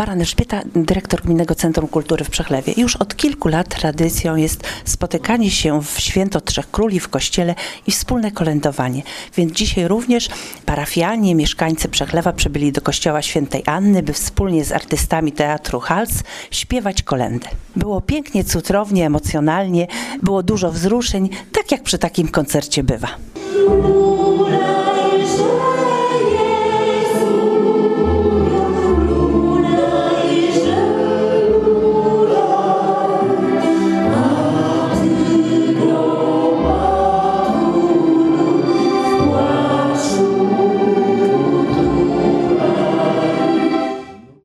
Baran Elżbieta, dyrektor Gminnego Centrum Kultury w Przechlewie. Już od kilku lat tradycją jest spotykanie się w Święto Trzech Króli w kościele i wspólne kolędowanie. Więc dzisiaj również parafianie, mieszkańcy Przechlewa przybyli do kościoła Świętej Anny, by wspólnie z artystami Teatru Hals śpiewać kolędę. Było pięknie, cudownie, emocjonalnie, było dużo wzruszeń, tak jak przy takim koncercie bywa.